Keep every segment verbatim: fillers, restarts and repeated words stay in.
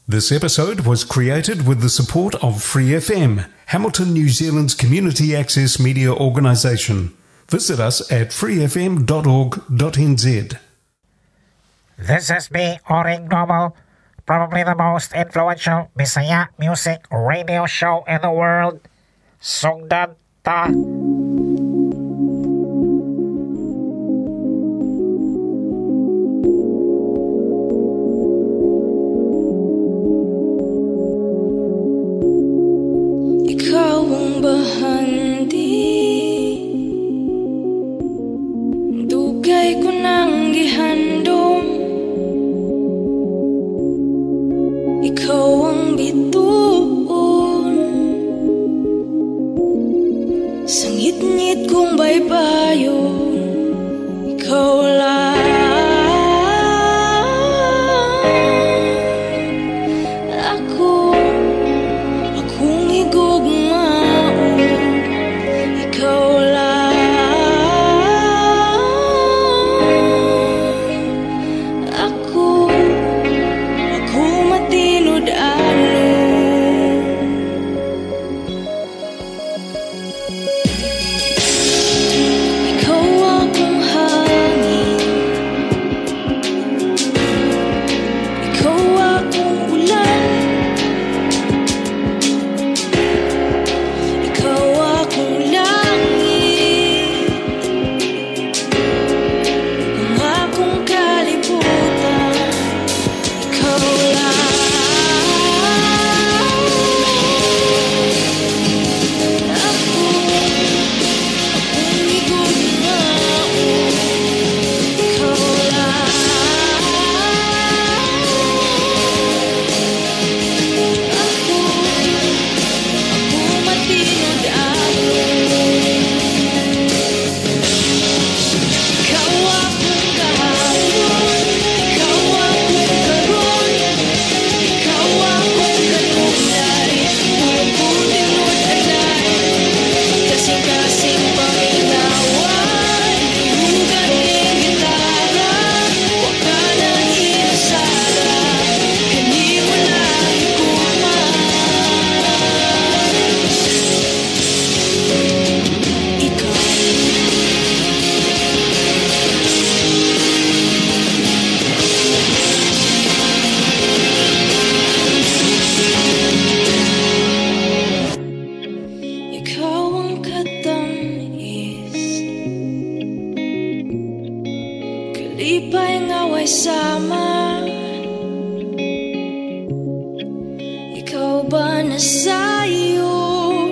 This episode was created with the support of Free F M, Hamilton, New Zealand's community access media organisation. Visit us at free f m dot org dot n z. This is me, Oring Noble, probably the most influential Bisaya music radio show in the world. Sungdan ta. Ikaw ang bahandi, dugay ko nang gihandom. Ikaw ang bituon, sangit-ngit kong baybayon. Ikaw lang ako, akong igugmaon. Ikaw lang ako, ako matinod-ano. Ikaw akong hangin, ikaw akong ulan, ikaw akong langit, ang akong kalibutan. Ikaw lang ako, akong igugmaon. Ikaw lang ako, ako matinod-ano. Ikaw akong kahapon, ikaw akong karon, ikaw akong kanunay, tulong ko tinod-anay, kasing-kasing panginawan, hinugan ng gitara, wa ka nang inasara, kani wala higugma. Ikaw Ikaw ang katamis, kalipay nga way sama. Ikaw ba nasayod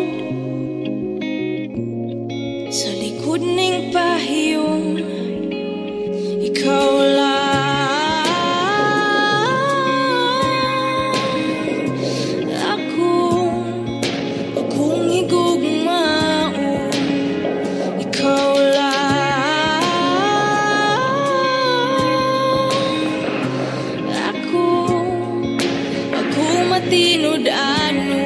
sa likod ning pahiyong? Ikaw lang ako, akong igugmaon. Ikaw lang ako, ako matinod-ano.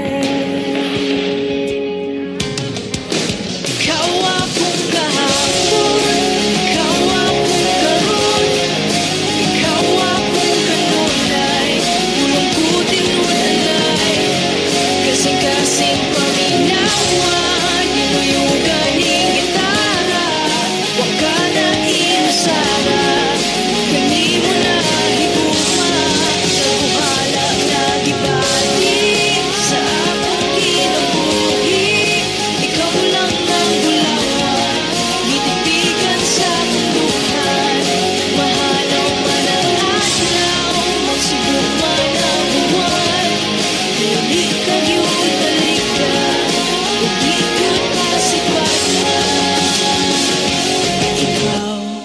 Ikaw akong kahapon, ikaw akong karon, ikaw akong kanunay, tulong ko tinud-anay, kasing-kasing panginawan, hinuyugan ng gitara, wa ka nang inasara, kani mo na higugma, nabuhala na gibati sa akong kinabuhi. Ikaw lang ang gulawan, nititigan sa munduhan, mahalaw man ang adlaw, magsugod man ang buwan. Dili ka gyud talika, ug di gyud masipatan. Ikaw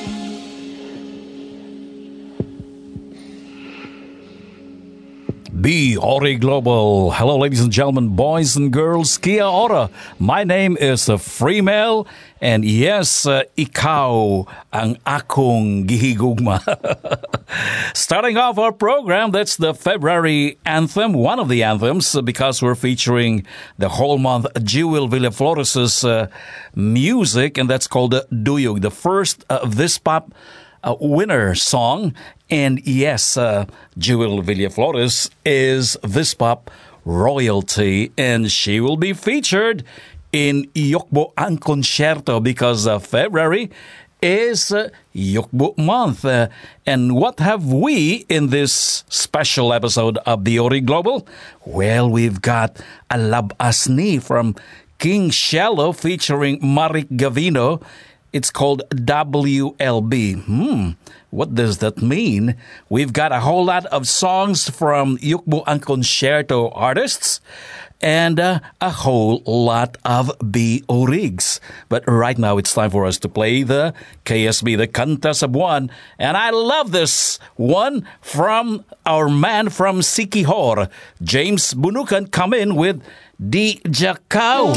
B. Ori Global. Hello, ladies and gentlemen, boys and girls. Kia ora. My name is uh, Freemel, and yes, uh, ikaw ang akong gihigugma. Starting off our program, that's the February anthem, one of the anthems, uh, because we're featuring the whole month Jewel Villaflores' uh, music, and that's called uh, Duyog, the first uh, Vispap uh, winner song. And yes, uh, Jewel Villaflores is this pop royalty, and she will be featured in Yokbo ang Concerto because uh, February is uh, Yokbo month. Uh, and what have we in this special episode of the Ori Global? Well, we've got Alab Asni from King Shallow featuring Marik Gavino. It's called W L B. Hmm, what does that mean? We've got a whole lot of songs from Yukbo ang Concerto artists and uh, a whole lot of B O Rigs. But right now it's time for us to play the K S B, the Kanta sa Buwan. And I love this one from our man from Siquijor, James Bunukan, come in with Di Jacao.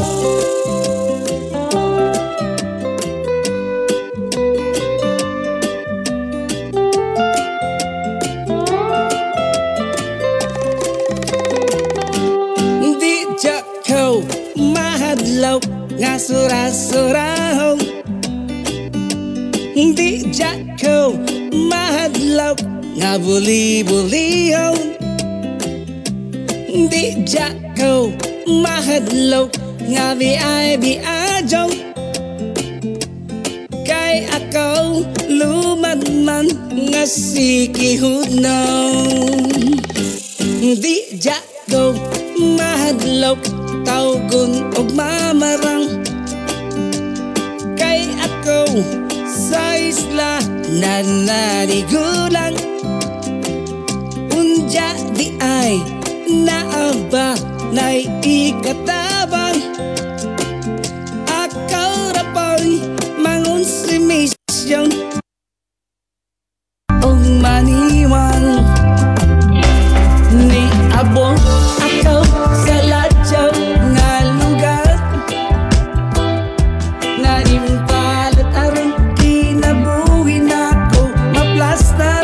Mahadlaw nga sura-surahon, di jako mahadlaw nga buli-bulihon, di jako mahadlaw nga biay-biadjong, kay ako lumadman nga sikihudnon. Di jako mahadlaw tawgon og mamarang, kay ako sa isla na narigulang, unja di ay naaba na'y ikatabang, ako rapoy mangun si misyon og maniwang, ni abong ako sa ladyaw nga lugar, nga impalat aron kinabuhi nako maplastar,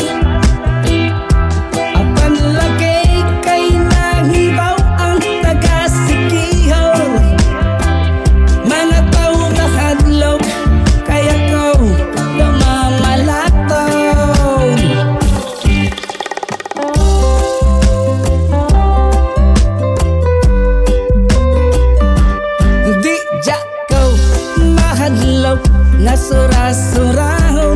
apan lagay kay nanghibaw ang taga-Siquijor, mga tao nga hadlok kaya ko namamalataw. Di jako mahadlaw nga sura-surahon,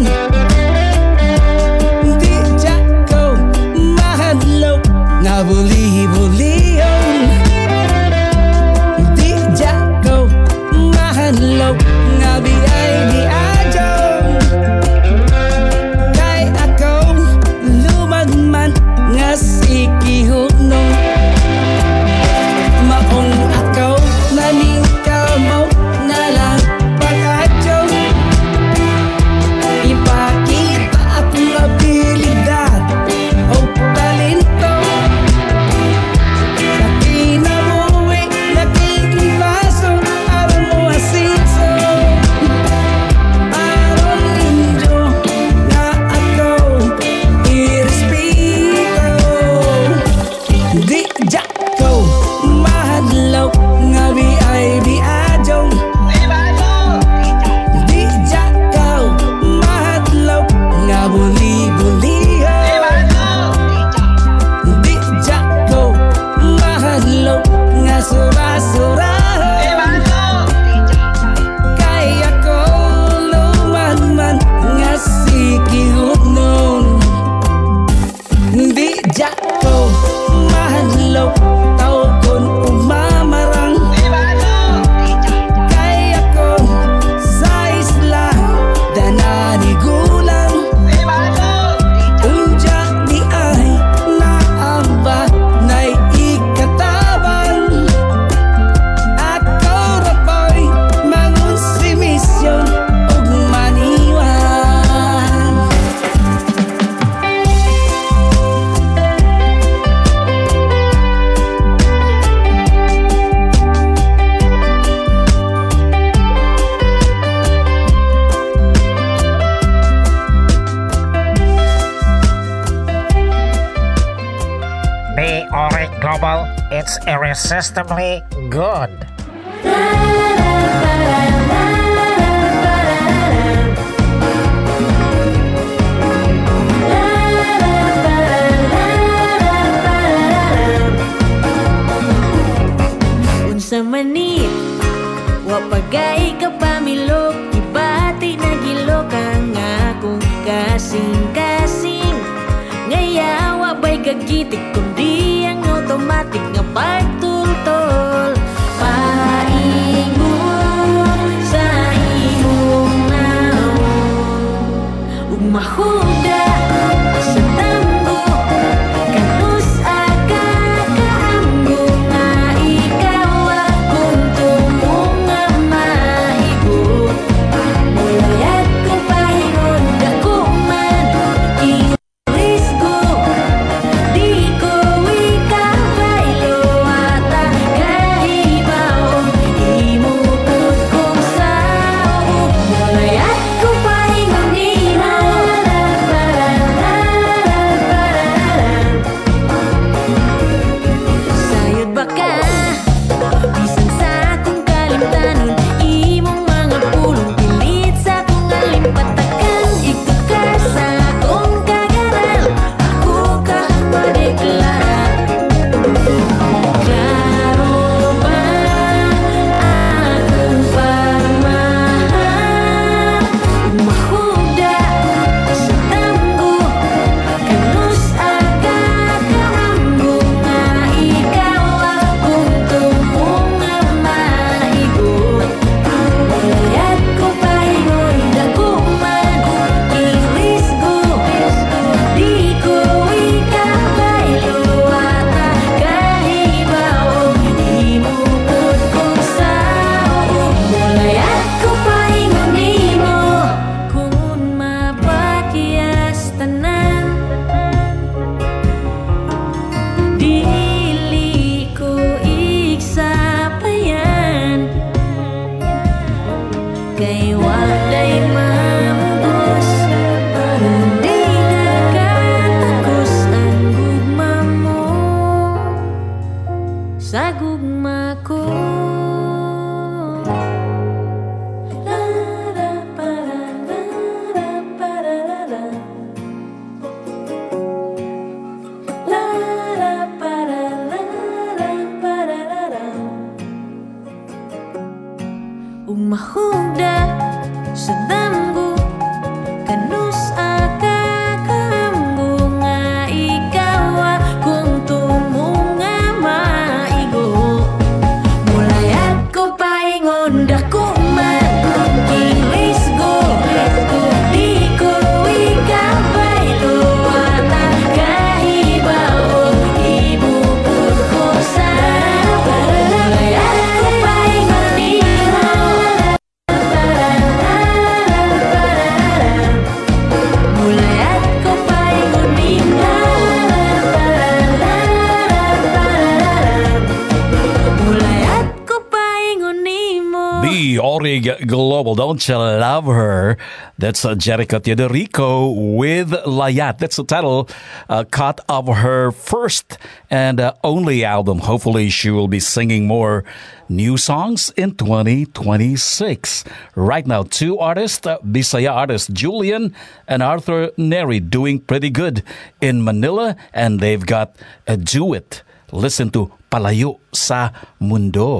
di jako mahadlaw nga buli-bulihon, di jako mahadlaw nga biay-biadjong, kay ako lumagman nga sikihudnon, maong ako maningkamaw na lang pag-adjong, ipakita akong abilidad o talento, sa kinabuhi nakiklibaso aron mo asinso, aron ninyo nga ako irespeto. Di jako mahadlaw nga biay-biadjong, di jako mahadlaw nga buli-bulihon, di jako mahadlaw nga sura-surahon, kay ako lumadman nga sikihudnon. Di jako mahadlaw tawgon ug mamarang, kay ako sa isla dananigulang, unja di ay naaba na'y ikatabang, ako rapoy mangun si misyon og maniwang. The Ori Global, it's irresistibly good. Bagay kapamilok, ibati na gilok ang akong kasing-kasing. Ngayawa ba'y kagitik, kundi ang automatic nga pagtultol. Paingon sa imong naon, ug mahuda sa tambo, kanus aga kaamgo nga ikaw akong tumong nga maigo. Mulayat ko pahingon, dako man irisgo, di ko ikabaylo ata kahibaw, imukod kong sao. Mulayat ko pahingon nimo, sayod ba ka? Bisan sa akong kalimtanon, imong mga pulong pilit sa akong alimpatakan. Ikot ka sa akong kagaran, ako ka madeklara. Klaro ba akong pagmahal? Mahuda sa tamgo, kanus aga kaamgo nga ikaw akong tumong nga maigo. Mulayat ko pahingon, dako man irisgo, di ko ikabaylo ata kahibaw, imukod kong sao. Mulayat ko pahingon nimo, kung mapakyas tanan, dili ko iksapayan. Kay walay mamugos, hindi nagkatakos ang gugma mo sa gugma ko. La la para la la para la la. La la para la la para la la. Ug mahuda sa damgo, kanus aga kaamgo nga ikaw akong tumong nga maigo. Mulayat ko pahingon, dako man irisgo, di ko ikabaylo ata kahibaw, imukod ko sa mulayat ko pahingon nimo. Mulayat ko pahingon nimo. Mulayat ko pahingon nimo. The Orig Global, Don't You Love Her? That's uh, Jerica Teodorico with Layat. That's the title uh, cut of her first and uh, only album. Hopefully she will be singing more new songs in twenty twenty-six. Right now, two artists, uh, Bisaya artists Julian and Arthur Neri, doing pretty good in Manila, and they've got a duet. Listen to Palayo sa Mundo.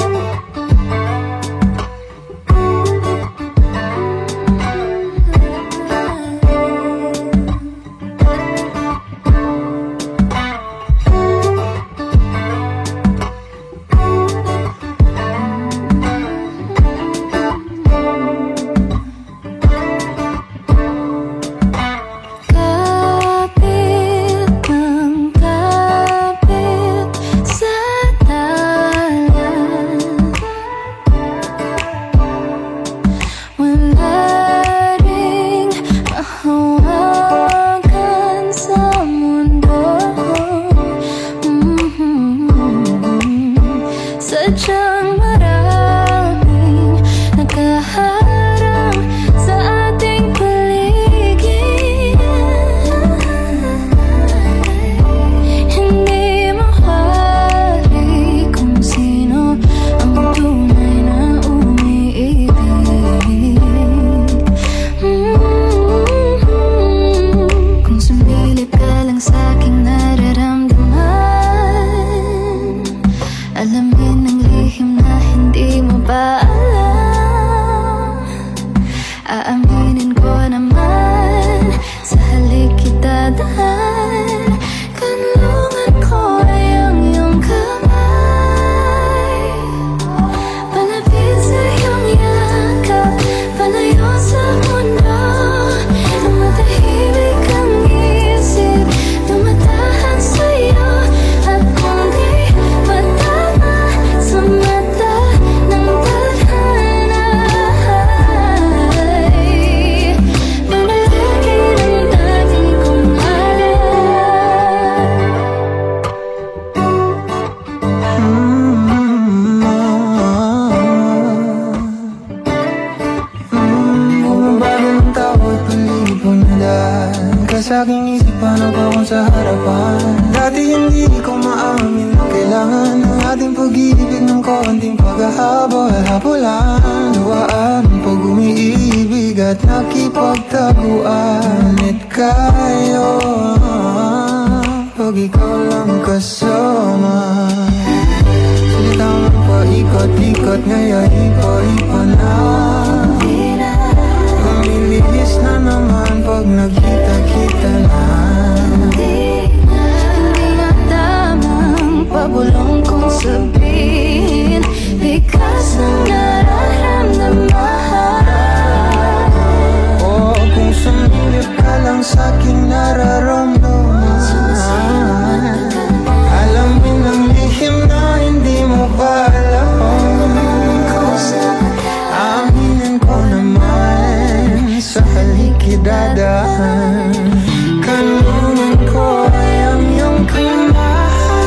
Kapit ng kapit sa Alamin ang lihim pag-ibig ng konting paghahabol-habulan, duwaan pag umiibig at nakipagtaguan. At kayo pag ikaw lang kasama, salita man paikot-ikot, ngayon ipa-ipa na. Lumilihis na naman pag nagkita-kita na. Pabulong kong sabihin, likas ng nararamdaman. Oh, kung sumilip ka lang sa'king nararamdaman, alamin ang lihim na hindi mo pa alam. Aminin ko naman sa halikidadaan, kanunan ko ay ang iyong kamay.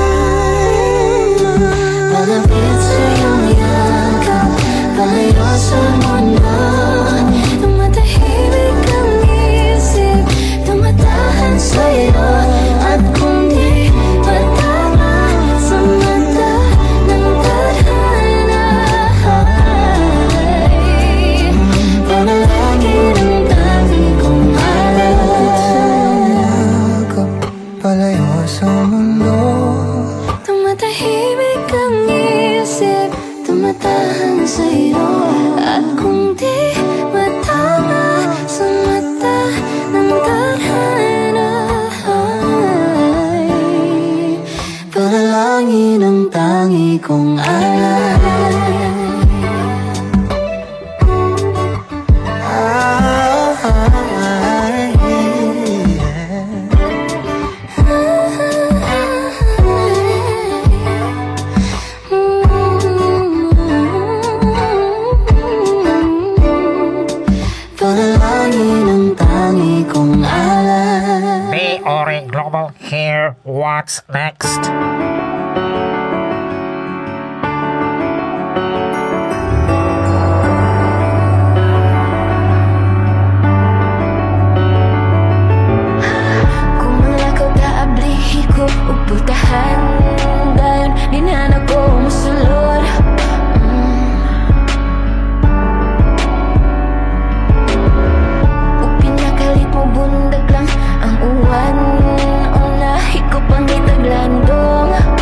Malapit sa iyong yakap, palayo sa mundo. Tumatahimik ang isip, tumatahan sa'yo. At kung di matama sa mata ng tadhana, panalangin ang tangi kong alay. Palayo sa mundo, tumatahimik ang isip, tumatahan sa'yo. At kung di matama sa mata ng tadhana, panalangin ang tangi kong alay. Panalangin ang tangi kong alay. B Ori Global here. What's next? Kung malakaw kaablihi ko ug putahan, dayon dinana ko musulod. Mm. Ug pinakalit mo bundag lang ang uwan, una hiko pang itaglandong.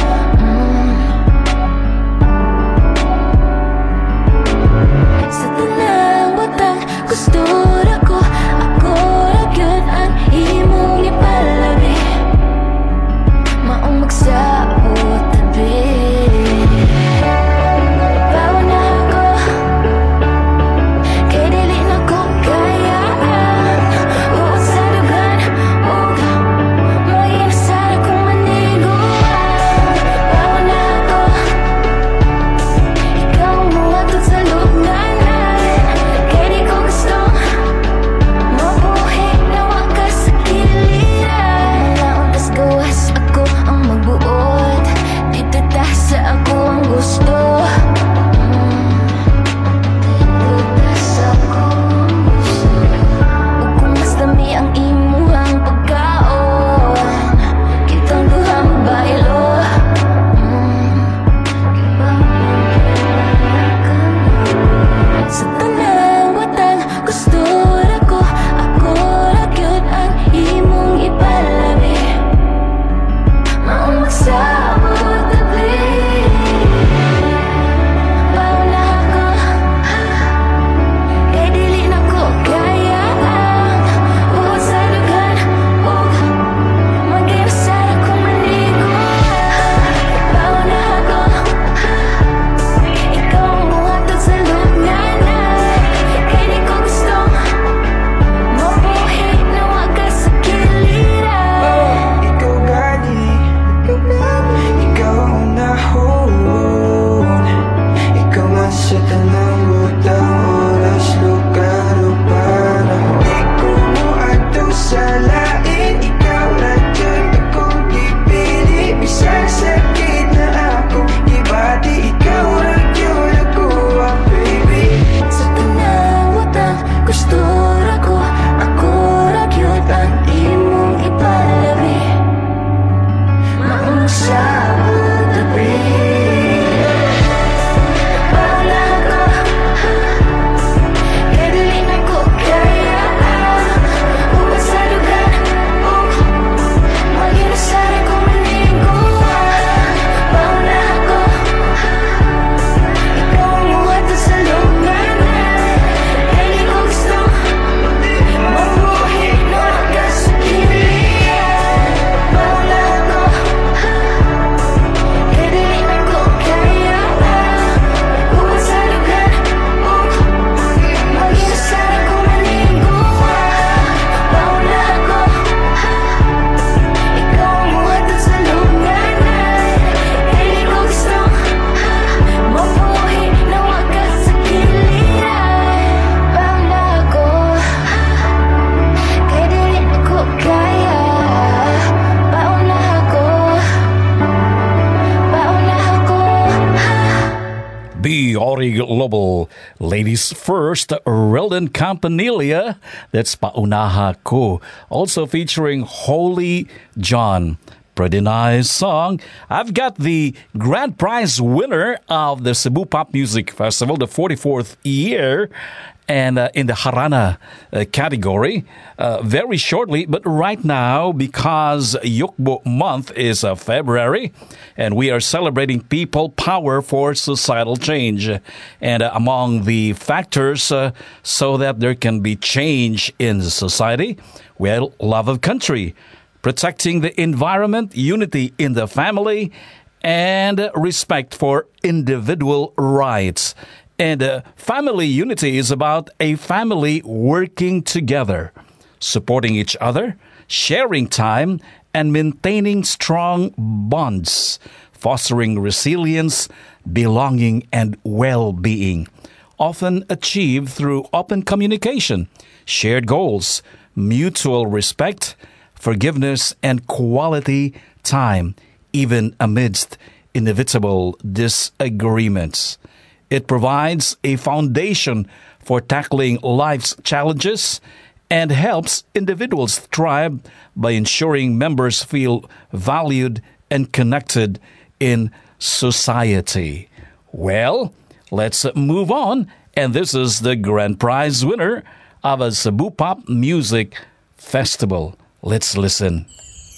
B. Ori Global. Ladies first, Reldon Campanilla. That's Paunaha Ko. Also featuring Holy John. Pretty nice song. I've got the grand prize winner of the Cebu Pop Music Festival, the forty-fourth year, and uh, in the Harana uh, category uh, very shortly. But right now, because Yukbo month is uh, February, and we are celebrating people power for societal change. And uh, among the factors uh, so that there can be change in society, well, love of country, protecting the environment, unity in the family, and respect for individual rights. And uh, family unity is about a family working together, supporting each other, sharing time, and maintaining strong bonds, fostering resilience, belonging, and well-being, often achieved through open communication, shared goals, mutual respect, forgiveness, and quality time, even amidst inevitable disagreements. It provides a foundation for tackling life's challenges and helps individuals thrive by ensuring members feel valued and connected in society. Well, let's move on. And this is the grand prize winner of a Cebu Pop Music Festival. Let's listen.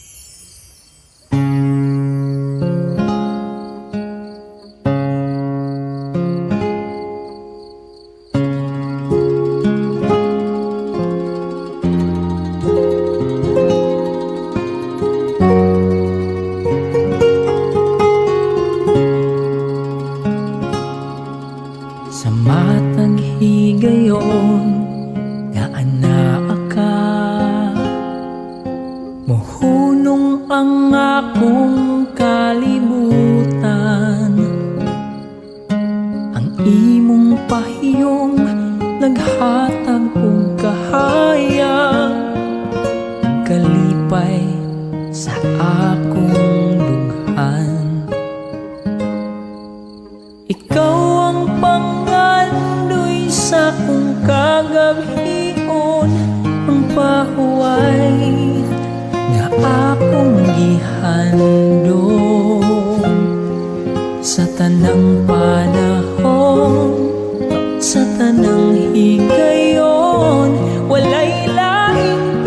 Sa matang higayon nga anaa ka, mohunong ang akong kalibutan. Ang imong pahiyong naghatag og kahayag, kalipay sa akong dughan. Ikaw ang pangandoy sa kong kagabhion, ang pahuway nga akong gihandom. Sa tanang panahon, sa tanang higayon, walay laing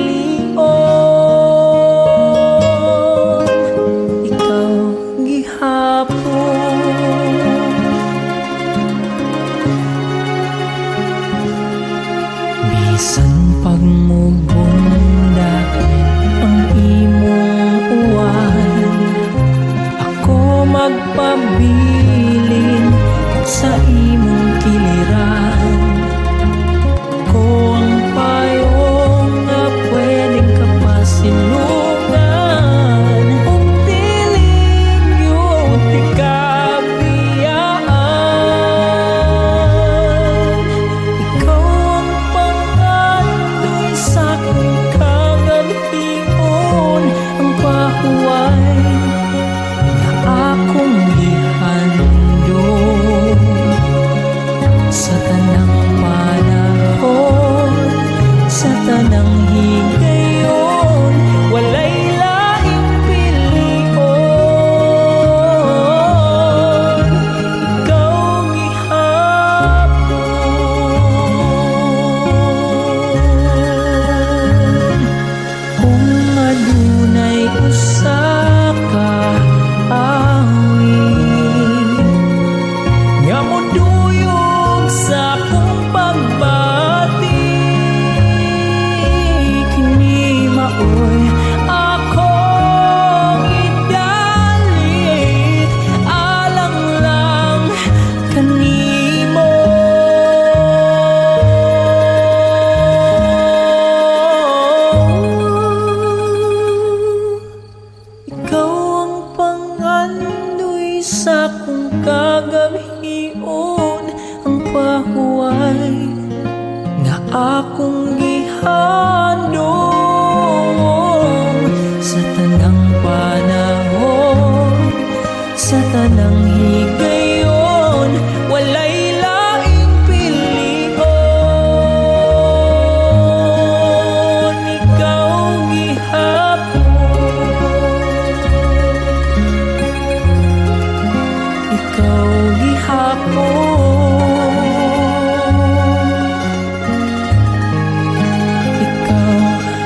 pilion. Ikaw gihapon, bisan pagmubundak ang imong uwan, ako magpabilin sa imong kiliran. Ako ang payong na pwedeng kapasilungan, ug diling yun ti kabiyaan. Ikaw ang pangandoy sa akong kagabhion, ang pahuway nga akong gihandom. Sa tanang panahon, sa tanang higayon, walay laing pilion. Ikaw gihapon. Kung adunay usa ka awit nga moduyog sa akong pagbati, kini maoy akong idalit alang lang kanimo. Ikaw ang pangandoy sa akong kagabhion, ang pahuway nga akong gihandom. Sa tanang panahon, sa tanang higayon, Ikaw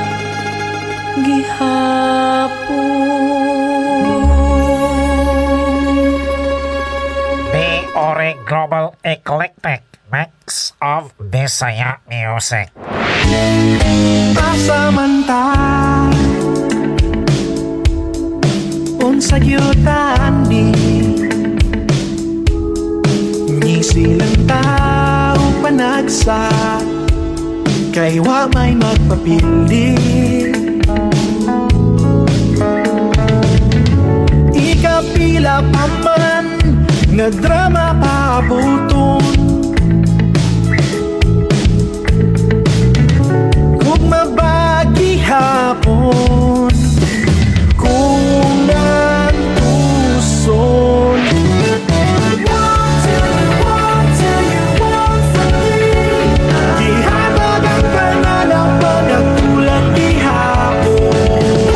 gihapon. The Ori Global Eclectic Mix of Bisaya Music. Pasamanta Unsa gyutan ni Ni silang tao panagsa Kay wa may magpapili Ikapila pa man Nga drama pabuton Kung mabagi hapon Kung ang tuson Ihabag ang pananaw Nagkulang di hapon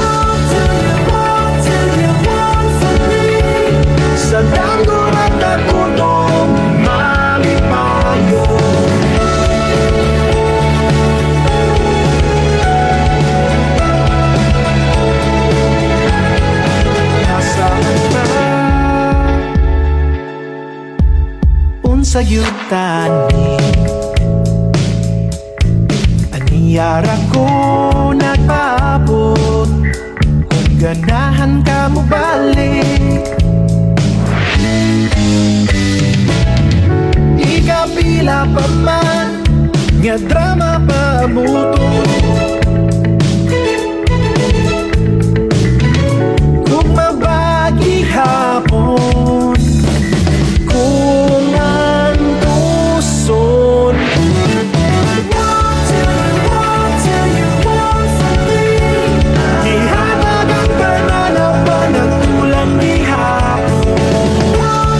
Sa danggo at nagutong malipayo Sa yutani Aniyara ko nagpaabot Kung ganahan ka mo balik Ikapila pa man Nga drama pa muto Kung mabagi hapon Kung ang tuson Ihabag ang pananaw pa nagkulang di hapon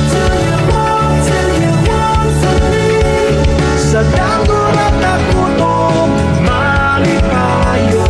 Sa danggo at nagutong malipayo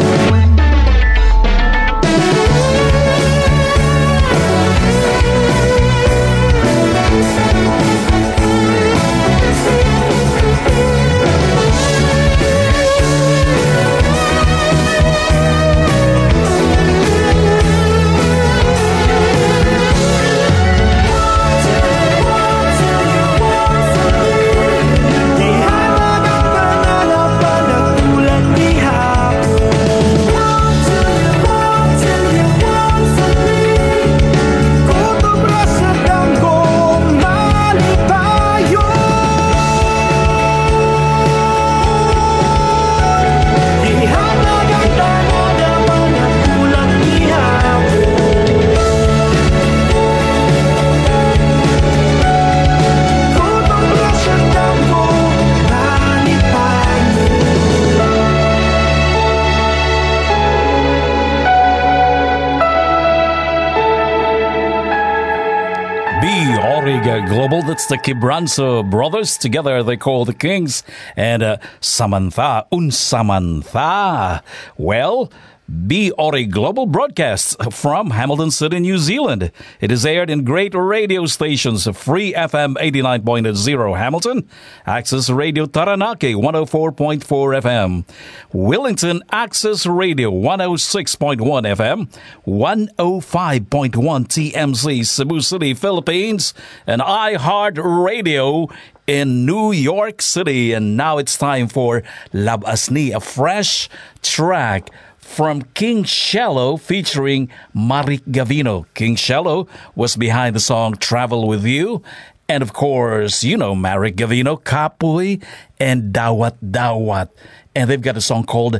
Global, that's the Quebranzo brothers. Together they call the Kings. And uh, Samantha, un Samantha. Well, B Ori Global broadcasts from Hamilton City, New Zealand. It is aired in great radio stations, Free F M eighty-nine point zero Hamilton, Access Radio Taranaki one oh four point four F M, Wellington Access Radio one oh six point one F M, one oh five point one T M C Cebu City, Philippines, and iHeart Radio in New York City. And now it's time for Labasni, a fresh track from King Shallow featuring Maric Gavino. King Shallow was behind the song Travel With You. And of course, you know Maric Gavino, Kapoy, and Dawat Dawat. And they've got a song called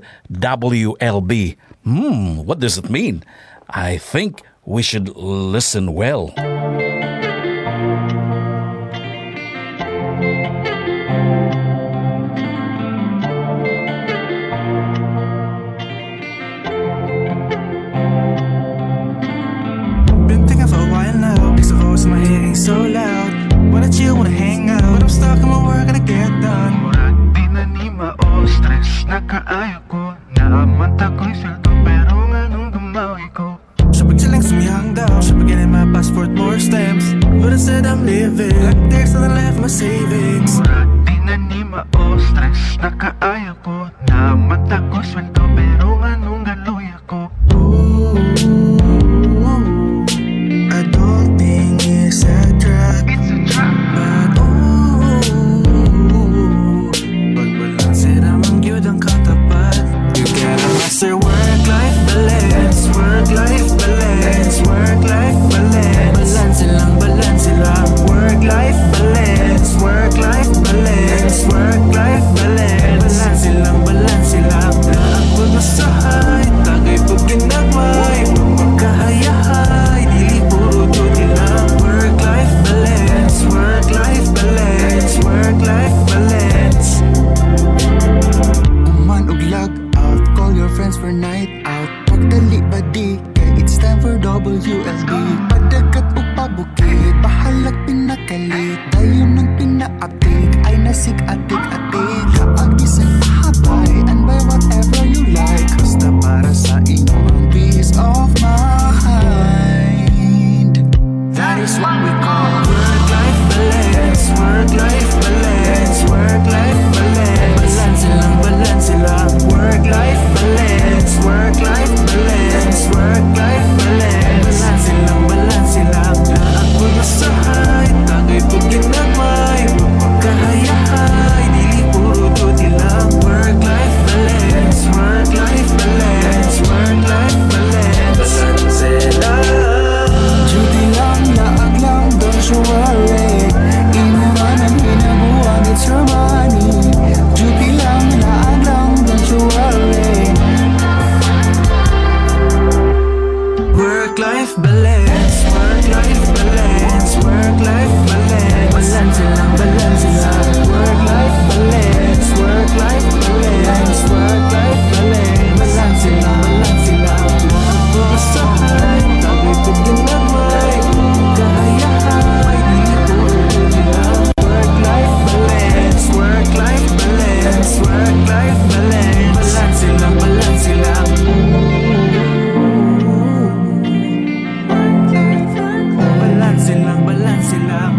W L B. Hmm, what does it mean? I think we should listen well. In my head ain't so loud. Wanna chill, wanna hang out, but I'm stuck in my work, gotta get done. Murag di na ni mao stress na kaayo ko. Naamanta ko'y sweldo pero nga nung gumawi ko. Siya pag chilling sumihang daw, siya pag in my bus transport more stamps. But instead I'm living like there's nothing left my savings. Murag di na ni mao stress, nakaaya ko na mata ko sweldo, pero anong galuya ko. Ooh, adulting is a trap. It's a trap. But ooh, pagbalanse ramang yun ang katapat. You gotta master work-life balance, work-life balance, work-life balance. Balanse lang, balanse lang. Work-life balance, work-life balance, work-life balance. Balanse lang, balanse lang. Lahat pag-masahay, tagay pag-ginagmay, magkakahayahay, dili puro duty lang. Work-life balance, work-life balance, work-life balance. Uman og log out, call your friends for night out. Pagdali ba di, kay it's time for W L D. Padagat o pabukid, bahalag pinakalit. Dayon ng pinaatik, ay nasig atik-atik. Ang isang pahabay, and buy whatever you like. Basta para sa inyong peace of mind. That is what we call work-life balance, work-life balance, work-life balance. Balanse lang, balanse lang. Work-life balance, work-life balance, work-life balance. Balanse lang, balanse lang. Lahat po masahay, tagay po ginamay, magpagkahayahay, dili puro duty lang. Work-life balance, work-life balance, work-life balance. Balanse lang. Duty lang, laag lang, don't you worry. Inuman ang hinabuhan, it's your money. Duty lang, laag lang, don't you worry. Work-life balance, work-life balance, work-life balance. Balanse lang, balanse lang. Work-life balance, work-life balance, work-life balance. Balanse lang, balanse lang. Masahay, tagay po ginamay, kahayahay, dili puro duty lang. Work-life balance, work-life balance, work-life balance. Balanse lang, balanse lang. Balanse lang, balanse lang.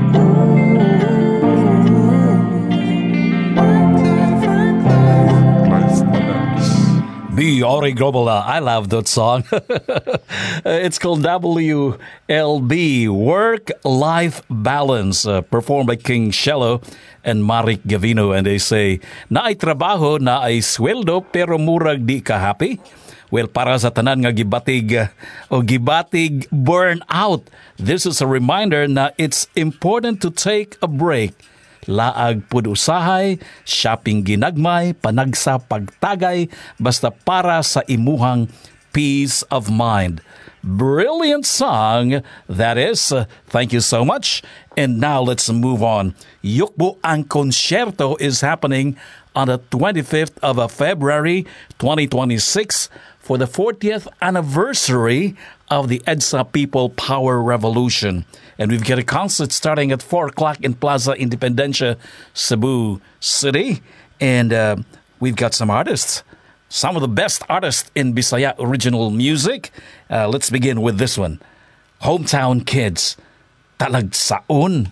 B. Ori Globala. I love that song. It's called W L B, Work-Life Balance, uh, performed by King Shello and Marik Gavino. And they say, na ay trabaho, na ay sweldo, pero murag di ka happy? Well, para sa tanan nga gibatig uh, o gibatig burnout, this is a reminder na it's important to take a break. Laag pud usahay, shopping ginagmay, panagsa pagtagay, basta para sa imuhang peace of mind. Brilliant song, that is. Uh, thank you so much. And now let's move on. Yukbo ang konsyerto is happening on the twenty-fifth of February twenty twenty-six for the fortieth anniversary of the EDSA People Power Revolution. And we've got a concert starting at four o'clock in Plaza Independencia, Cebu City. And uh, we've got some artists, some of the best artists in Bisaya original music. Uh, let's begin with this one. Hometown Kids, Talagsaon.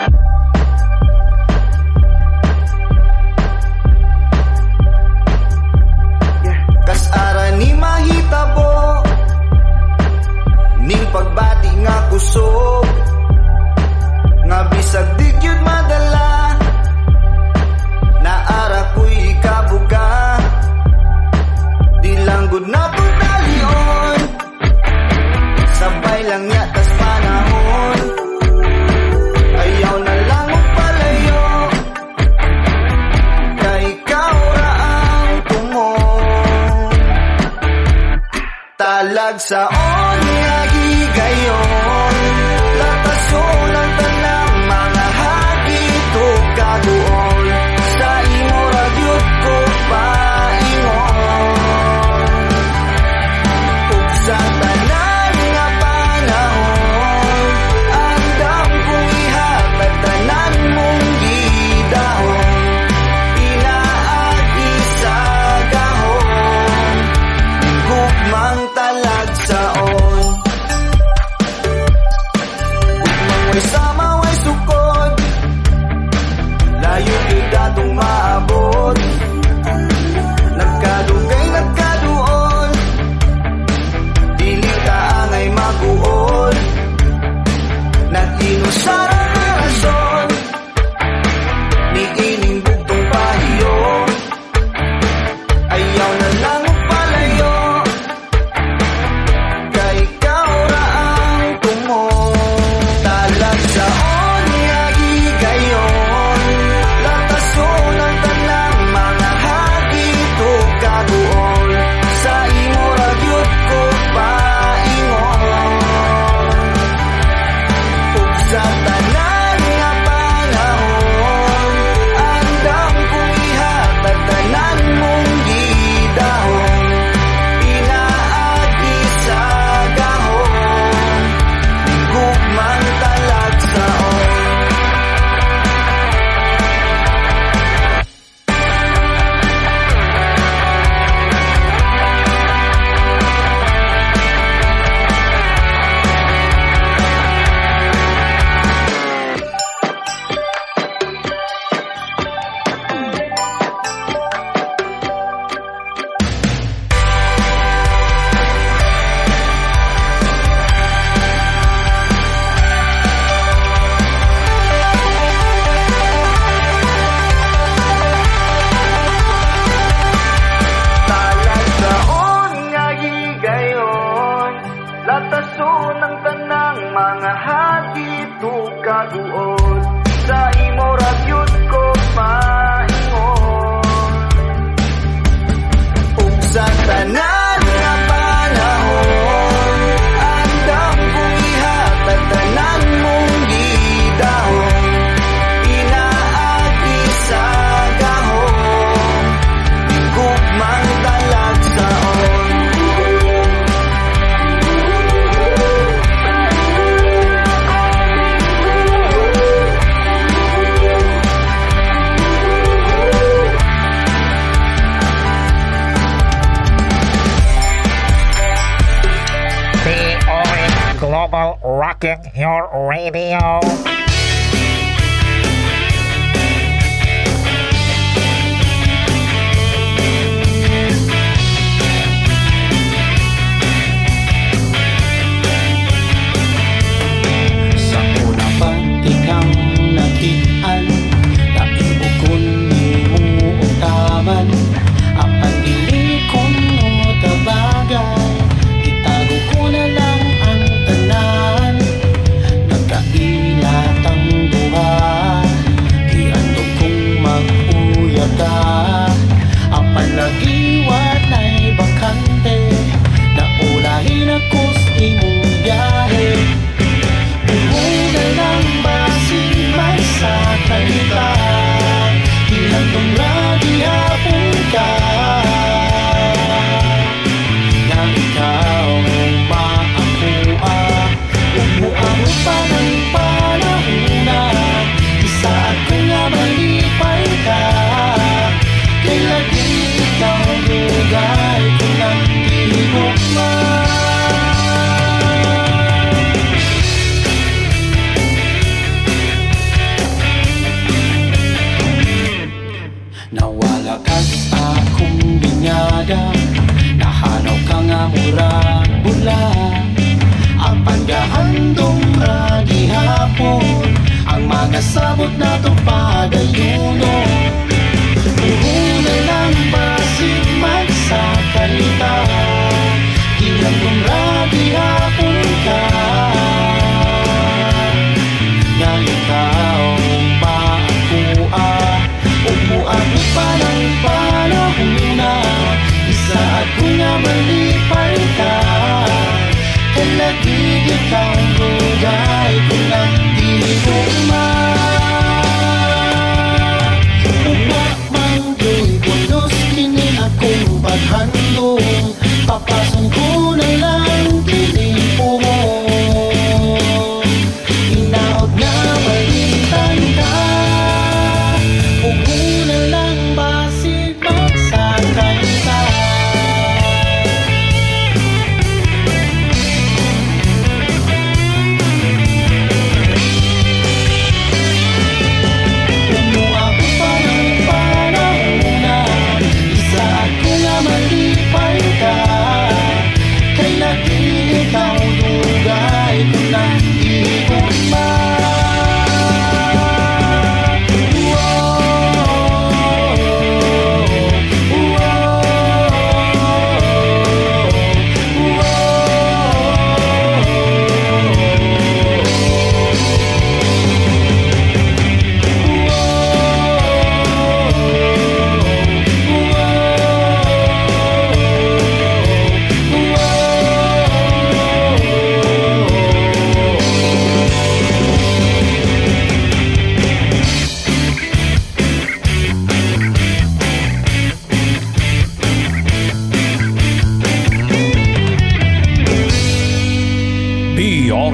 Kasara ni mahitabo ning pagbati nga kusog nga bisag di gyud madala naara ko'y kabuga di lang gud na pagdalion sabay lang yatas panahon ayaw na lang magpalayo kay ikaw ra ang tumon talagsaon nga higayon latason ang tanang mga hagit o kaduol sa imo ragyot ko paingon ug sa tanan nga panahon andam kong ihatag tanan mong gidahon inaagi sa gahon gugmang talagsaon sarang na rason ni ining bugtong pahiyo. Ayaw na lang palayo, kay ikaw ra ang tumo. Talag sa onyagi gayon, latason ang tanang mga hagito kaguol. Sa imo ragyot ko paingon, ug sa tanan nga panahon, andam kong ihatag tanan mong gidahon. Pinaagi sa gahon, gugmang talagsaon. Talagsaon nga higayon, latason ang tanang mga hagito kaguol. Sa imo ragyot ko paingon, ug sa tanan nga panahon, andam kong ihatag tanan mong gidahon. Pinaagi sa gahon, gugmang talagsaon. P O N Global rocking your radio. Sa una pagtikang nakitaan, naibukon ni mo utaman. Apan dili ko mo tabagay, itago ko na lang ang tanan. Nagkailatang buha, iandog kong mag-uya ka. Apan lagi walay bakante, naulahin ako sa imong biyahe. Buhay na lang basig may sakay ka, ilang tong lagi hapon ka. Na ikaw maakuha, umuamo pa ng panahuna. Isa ako nga malipay ka, kay lagi ikaw lugay ko ng tinukman. Nawala ka sa akong binyada, nahanaw ka nga murag bula. Ang pandahandong ra gihapon, ang mga sabot na to padayuno. Puhuna lang basig magsakay ka, ilang kong ra gihapon ka. Nga ikaw maakuha, umuamo pa ng panahuna. Isa ako nga malipay ka, kay lagi ikaw lugay ko lang di ko man.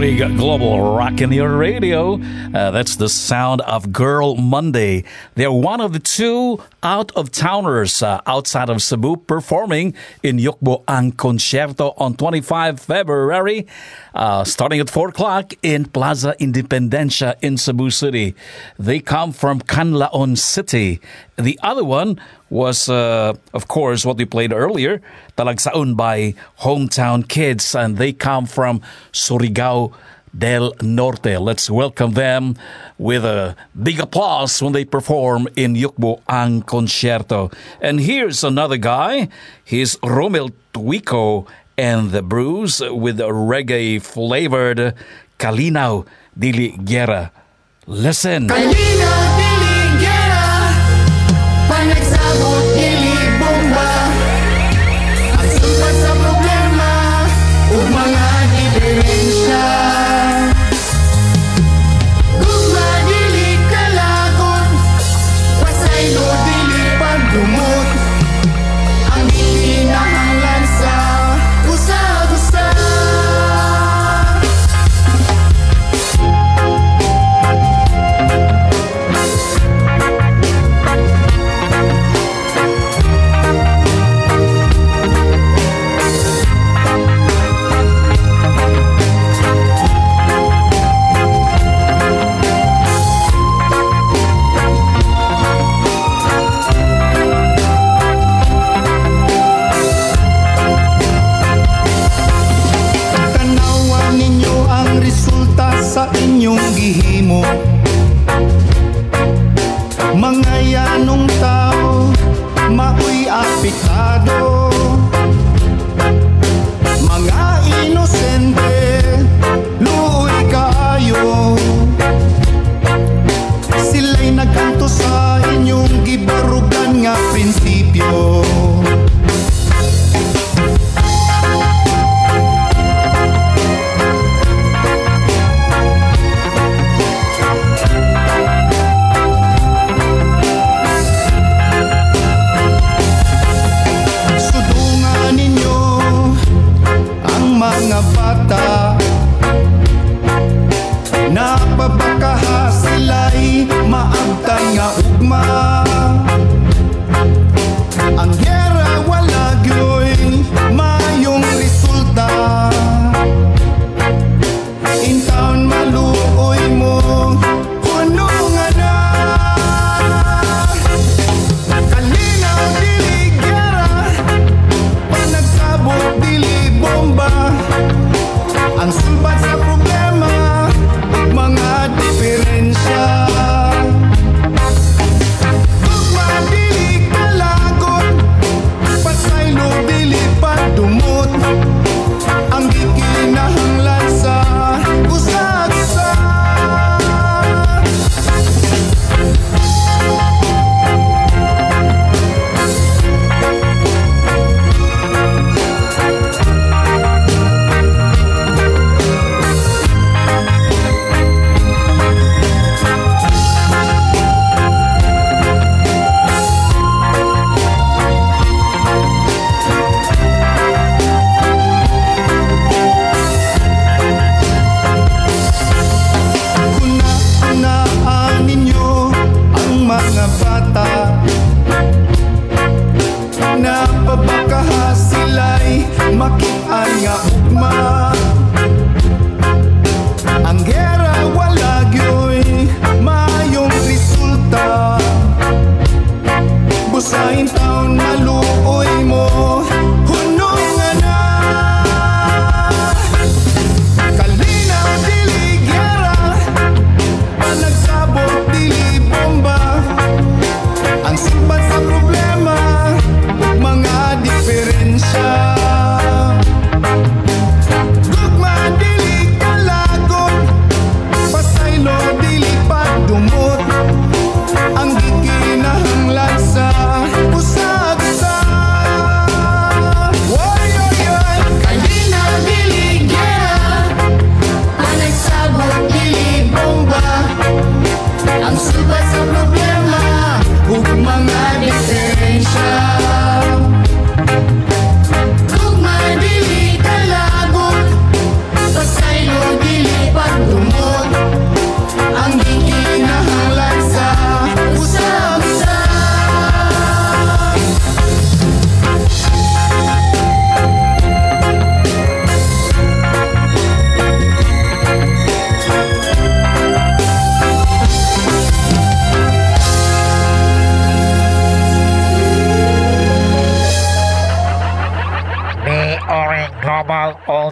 Tagalog Global Rock in your radio. Uh, that's the sound of Girl Monday. They're one of the two out-of-towners uh, outside of Cebu performing in Yukbo ang Concierto on twenty-fifth of February, uh, starting at four o'clock in Plaza Independencia in Cebu City. They come from Canlaon City. The other one was, uh, of course, what we played earlier, Talagsaon by Hometown Kids, and they come from Surigao del Norte. Let's welcome them with a big applause when they perform in Yukbo ang Concierto. And here's another guy. He's Romel Tuico and the Brews with a reggae-flavored Kalinaw Dili Guerra. Listen. Kalinaw Dili Guerra, panagsabot dili bomba. Ang sumpat sa problema ug mga diferensya. Gugma dili kalagot, pasaylo dili pagdumot. Ang dili nahanglan sa usa-usa. Tanawan ninyo ang resulta sa inyong gihimo. Mga yanong tao, mao'y apektado. Mga inosente, luoy kaayo. Sila'y nagkanto sa inyong gibarugan nga prinsipyo. Sudungan ninyo ang mga bata. Napabakaha sila'y maabtan nga ugma. Ang gera wala gyoy mayong resulta. In town maluoy mo kuno nga na. Kalinaw dili gera, panagsabot dili bomba. Ang sulbat sa problema ug mga diferensya.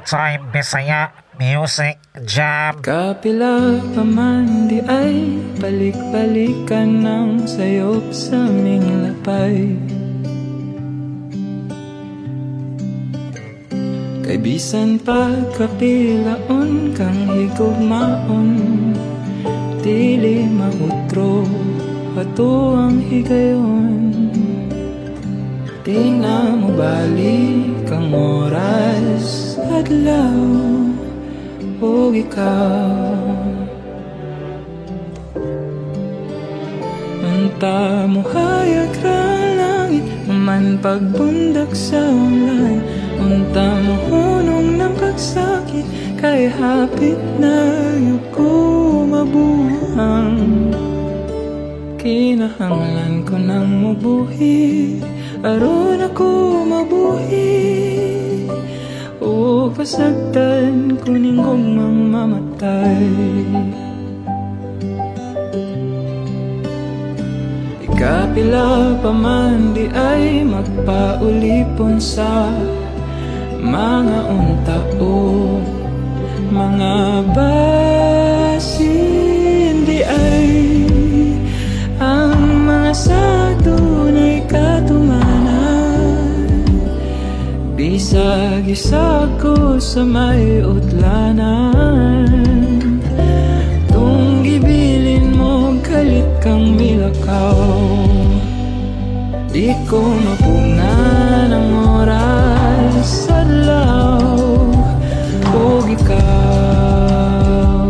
Showtime Bisaya Music Jam. Kapila pa man di ay balik-balikan ng sayop sa aming lapay. Kay bisan pa kapilaon kang higugmaon, dili mautro pato ang higayon. Di na mo balik ang oras adlaw o ikaw. Unta mo hayag ra langit man pagbundak sa ulan. Unta mo hunong ng pagsakit kay hapit na yung ko mabuhang. Kinahanglan ko nang mabuhi, aron ako mabuhi. O pasagdan ko ning gugmang mamatay. Ikapila pa man di ay magpaulipon sa mga untao, mga basin di ay ang mga sadunay katumanan. Bisag isa ko sa may utlanan, tung gibilin mo kalit kang milakaw. Di ko mapungan ang oras adlaw o ikaw.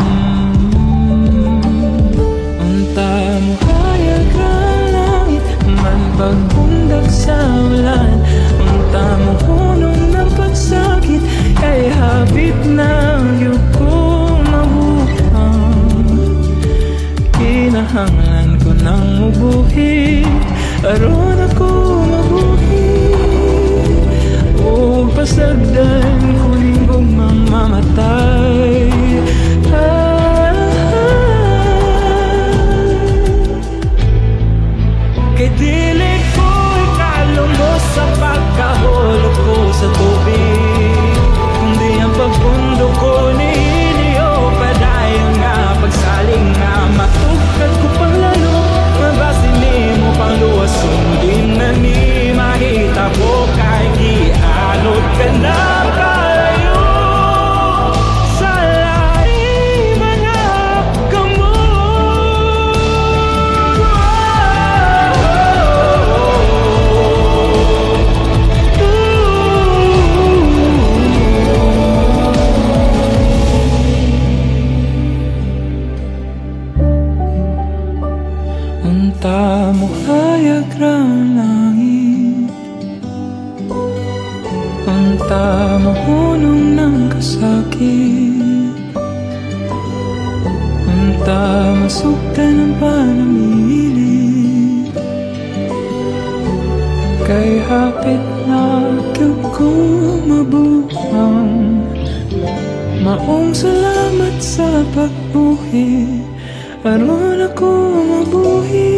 Unta mo hayag ra langit man pagbundak sa ulan. Unta mo hunong ng pagsakit kay hapit na yung ko mabuhang. Kinahanglan ko nang mabuhi, aron ako mabuhi. O pasagdan ko ning gugmang mamatay. Ah, kay dili ko ikalumos sa pagkahulog ko sa tubig, kundi ang pagpundo ko ni Inyo padayon nga pagsaling nga matugkad ko pang lalo. Mabasin ni mo pang luwas sundin na ni mahita ko kay gianod ka na kayo sa laing mga kamot. Unta mo hayag ra langit, unta mo hunong ng kasakit. Unta masugdan ang panamili, kay hapit na kyug ko mabuhang. Maong salamat sa pagbuhi, aron ako mabuhi.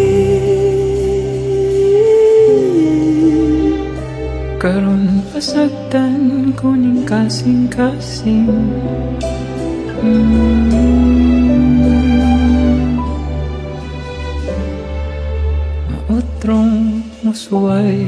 Karon pasagdan ko ning kasing-kasing. mm. Mautrong musuway.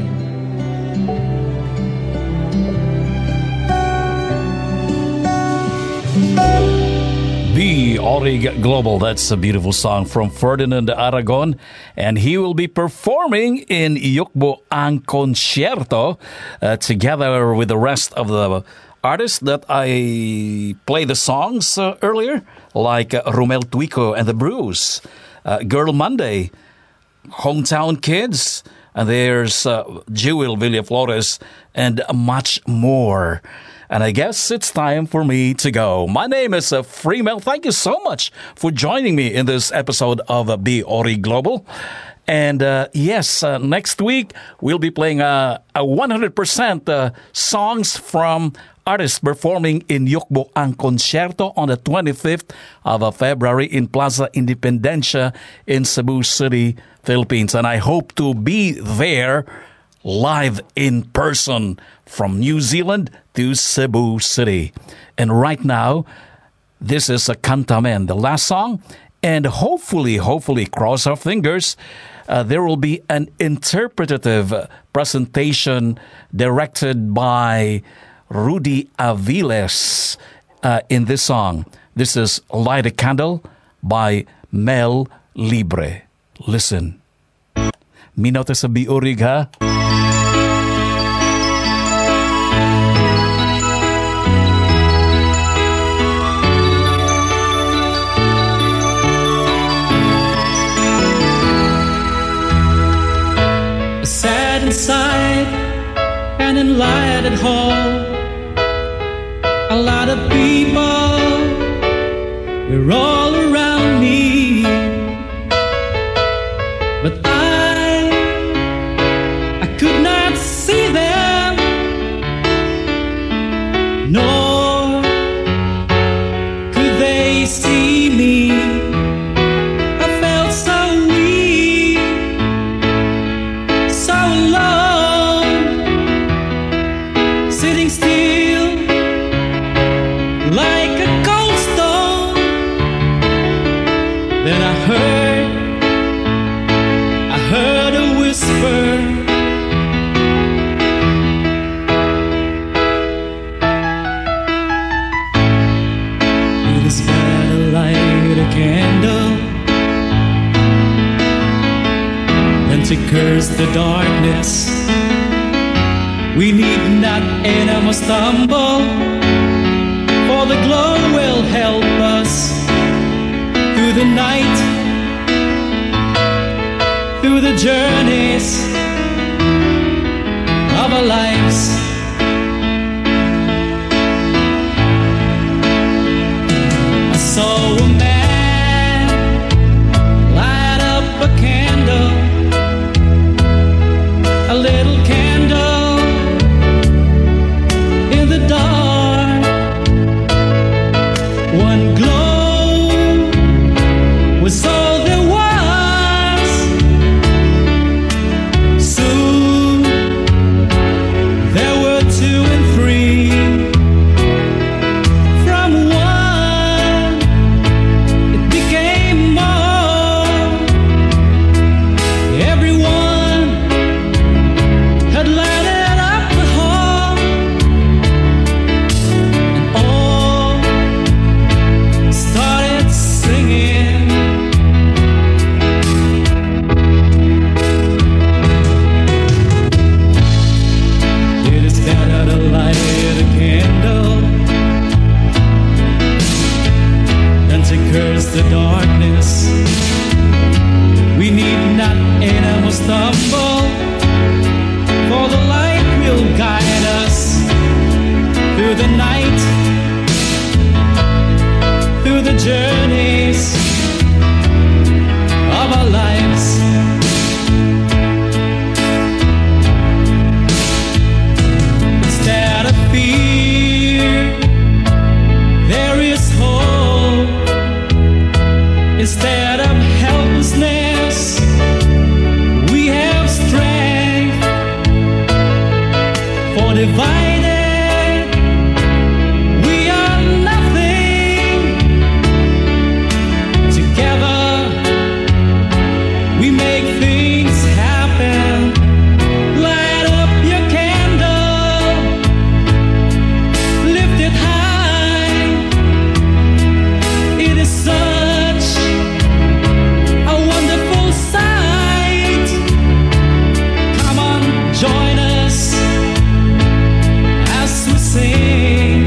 The Orig Global, that's a beautiful song from Ferdinand Aragon, and he will be performing in Yukbo ang Concierto uh, together with the rest of the artists that I played the songs uh, earlier, like uh, Romel Tuico and the Brews, uh, Girl Monday, Hometown Kids, and there's uh, Jewel Villaflores, and much more. And I guess it's time for me to go. My name is uh, Freemel. Thank you so much for joining me in this episode of uh, B Ori Global. And uh, yes, uh, next week we'll be playing uh, a one hundred percent uh, songs from artists performing in Yukbo ang Concierto on the twenty-fifth of uh, February in Plaza Independencia in Cebu City, Philippines. And I hope to be there live in person from New Zealand to Cebu City. And right now, this is a Cantamen, the last song. And hopefully, hopefully, cross our fingers, uh, there will be an interpretative presentation directed by Rudy Aviles uh, in this song. This is Light a Candle by Mel Libre. Listen. Minaw ta sa biurig, ha? Sad inside and in light at home. A lot of people, we're all around me. But I, I could not see them, nor could they see me. I felt so weak, so alone, sitting still like a cold stone. Then I heard, I heard a whisper. It is better light a candle than to curse the darkness. We need not anymore stumble, for the glow will help us through the night, through the journeys of our lives. I saw a man light up a candle, a little candle in the dark. One glow was all there was. Soon there were two and three. From one it became more. Everyone had lighted up the hall, and all started singing. It is better to light a candle than to curse the darkness. We need not anymore stumble, for the light will guide us through the night, through the journeys of our lives. Instead of fear, there is hope. Instead of helplessness, we have strength. For divided, we are nothing. Together, we make things happen. Light up your candle, lift it high. It is such a wonderful sight. Come on, join us as we sing.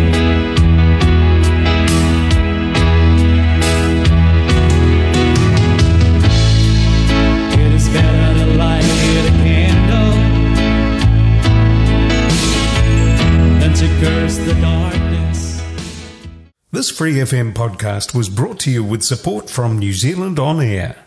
It is better to light a candle than to curse the darkness. This Free F M podcast was brought to you with support from New Zealand On Air.